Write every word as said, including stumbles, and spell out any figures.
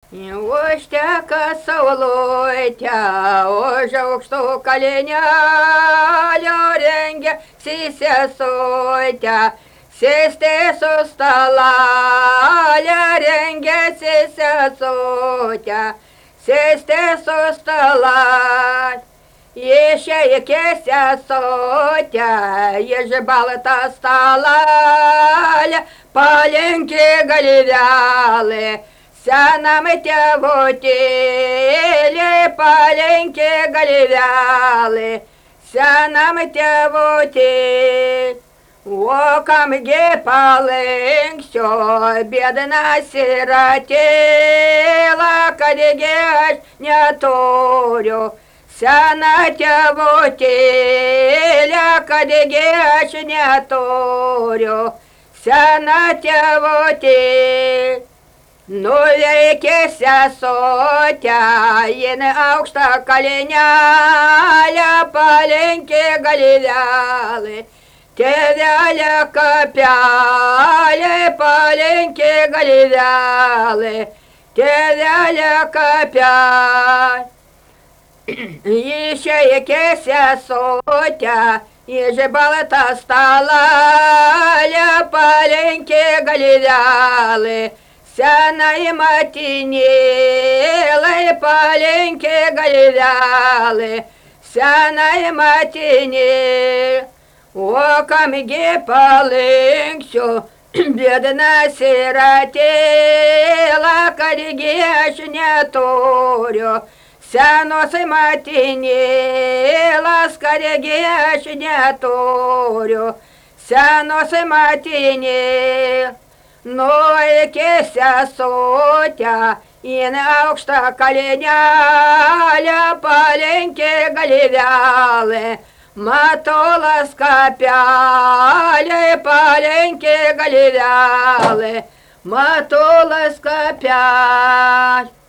Užteka saulutė, už aukštų kalinelio rengiasi sesutė, sėsti su stalelė rengiasi sesutė, sėsti su stalelė. Išeikė sesutė, iš baltą stalelį, palinkė galvelį. Senam tėvutėlį palenkė galvelį, senam tėvutėlį. O kamgi palenksiu, biedna siratėlė, kadgi aš neturiu. Sena tėvutėlė, kadgi aš neturiu. Sena tėvutėlė. Nuveikė sesutė, jinai aukštą kalinelę, palenkė galvelį, tėvelė kapelį, palenkė galvelį, tėvelė kapelį. Išeikė sesutė, iš baltą stalelį, palenkė galvelį, senai motinėlai palenkė galvelį, senai motinėlai. O kamgi palenksiu, biedna siratėlė, kadgi aš neturiu. Senos motinėlės, kadgi aš neturiu. Senos motinėlės. Nuveikė sesutė, jinai aukštą kalinelę, palenkė galvelį, matulas kapelį, palenkė galvelį, matulas kapelį.